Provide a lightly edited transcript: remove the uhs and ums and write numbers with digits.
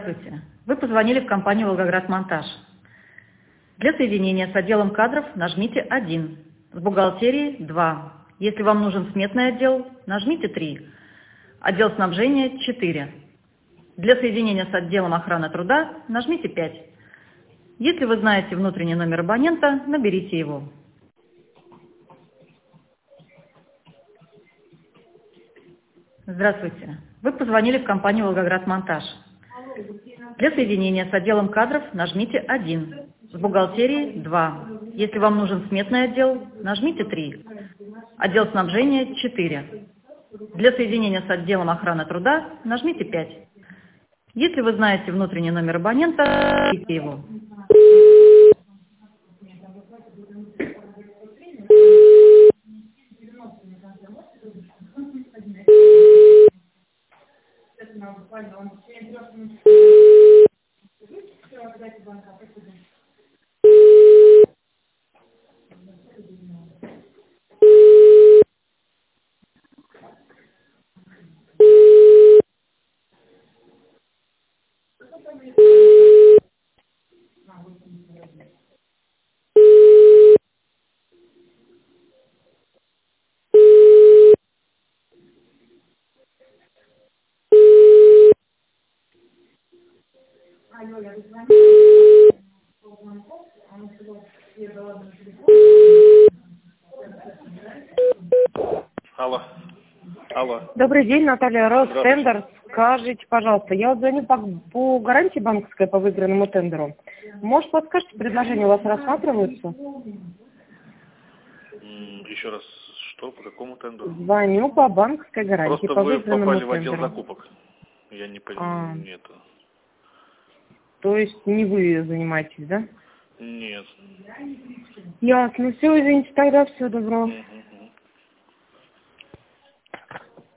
Здравствуйте. Вы позвонили в компанию «Волгоградмонтаж». Для соединения с отделом кадров нажмите 1, с бухгалтерией 2. Если вам нужен сметный отдел, нажмите 3. Отдел снабжения 4. Для соединения с отделом охраны труда нажмите 5. Если вы знаете внутренний номер абонента, наберите его. Здравствуйте. Вы позвонили в компанию «Волгоградмонтаж». Для соединения с отделом кадров нажмите 1, с бухгалтерией 2. Если вам нужен сметный отдел, нажмите 3. Отдел снабжения 4. Для соединения с отделом охраны труда нажмите 5. Если вы знаете внутренний номер абонента, наберите его. Алло. Алло. Добрый день, Наталья Рос, Здравствуйте. тендер. Скажите, пожалуйста, я вот звоню по гарантии банковской по выигранному тендеру. Может, подскажете, предложения у вас рассматриваются? Еще раз, что, по какому тендеру? Звоню по банковской гарантии Просто по вы выигранному попали в отдел тендеру. закупок. Я не понимаю, нет. То есть не вы занимаетесь, да? Нет. Ясно. Все, извините, тогда всего доброго. Мгм.